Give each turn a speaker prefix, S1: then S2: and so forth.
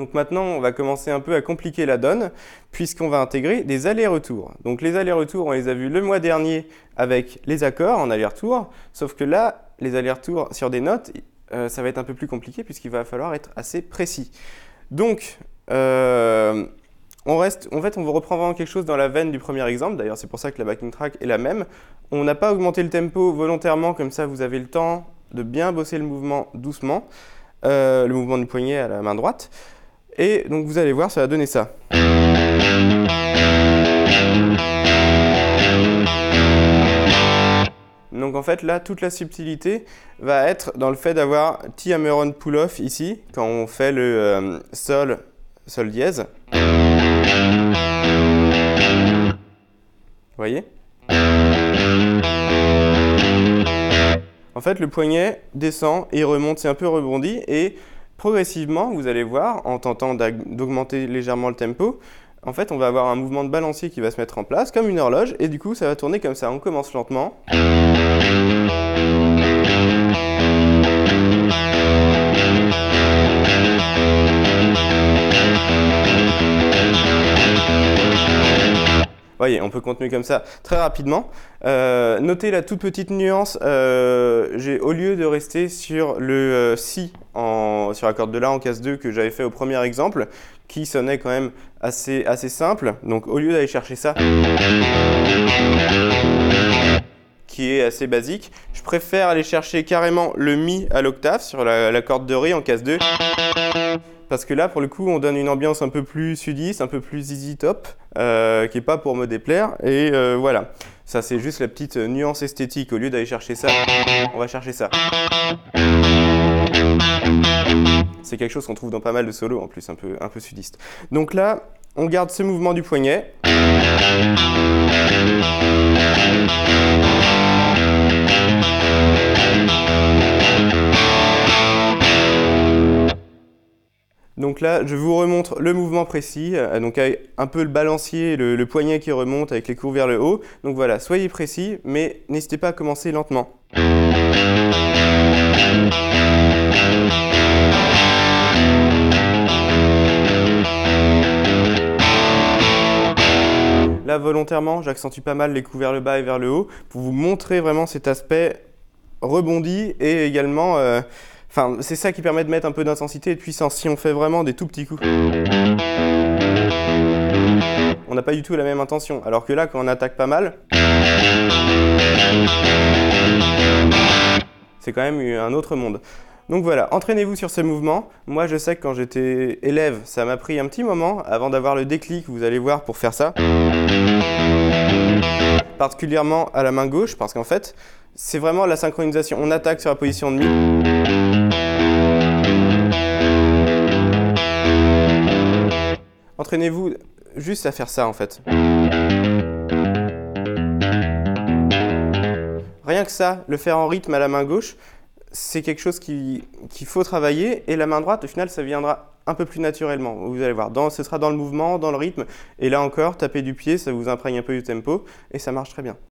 S1: Donc maintenant, on va commencer un peu à compliquer la donne, puisqu'on va intégrer des allers-retours. Donc les allers-retours, on les a vus le mois dernier avec les accords en aller-retour, sauf que là, les allers-retours sur des notes, ça va être un peu plus compliqué, puisqu'il va falloir être assez précis. Donc, on reprend vraiment quelque chose dans la veine du premier exemple. D'ailleurs, c'est pour ça que la backing track est la même. On n'a pas augmenté le tempo volontairement, comme ça vous avez le temps de bien bosser le mouvement doucement, le mouvement du poignet à la main droite. Et donc vous allez voir, ça va donner ça. Donc en fait là, toute la subtilité va être dans le fait d'avoir T-hammer-on pull-off ici, quand on fait le sol dièse. Vous voyez? En fait, le poignet descend et remonte, c'est un peu rebondi, et progressivement, vous allez voir, en tentant d'augmenter légèrement le tempo, en fait, on va avoir un mouvement de balancier qui va se mettre en place, comme une horloge, et du coup, ça va tourner comme ça. On commence lentement. Voyez, on peut continuer comme ça très rapidement. Notez la toute petite nuance, au lieu de rester sur le Si sur la corde de La en case 2 que j'avais fait au premier exemple, qui sonnait quand même assez simple, donc au lieu d'aller chercher ça, qui est assez basique, je préfère aller chercher carrément le Mi à l'octave sur la corde de Ré en case 2, parce que là, pour le coup, on donne une ambiance un peu plus sudiste, un peu plus easy top, qui n'est pas pour me déplaire, et voilà. Ça, c'est juste la petite nuance esthétique. Au lieu d'aller chercher ça, on va chercher ça. C'est quelque chose qu'on trouve dans pas mal de solos, en plus, un peu sudiste. Donc là, on garde ce mouvement du poignet. Donc là, je vous remontre le mouvement précis, donc avec un peu le balancier, le poignet qui remonte avec les coups vers le haut. Donc voilà, soyez précis, mais n'hésitez pas à commencer lentement. Là, volontairement, j'accentue pas mal les coups vers le bas et vers le haut pour vous montrer vraiment cet aspect rebondi et également... c'est ça qui permet de mettre un peu d'intensité et de puissance. Si on fait vraiment des tout petits coups, on n'a pas du tout la même intention. Alors que là, quand on attaque pas mal, c'est quand même un autre monde. Donc voilà, entraînez-vous sur ce mouvement. Moi, je sais que quand j'étais élève, ça m'a pris un petit moment avant d'avoir le déclic, vous allez voir, pour faire ça. Particulièrement à la main gauche, parce qu'en fait, c'est vraiment la synchronisation. On attaque sur la position de Mi. Entraînez-vous juste à faire ça en fait. Rien que ça, le faire en rythme à la main gauche, c'est quelque chose qu'il faut travailler, et la main droite, au final, ça viendra un peu plus naturellement. Vous allez voir, ce sera dans le mouvement, dans le rythme, et là encore, taper du pied, ça vous imprègne un peu du tempo, et ça marche très bien.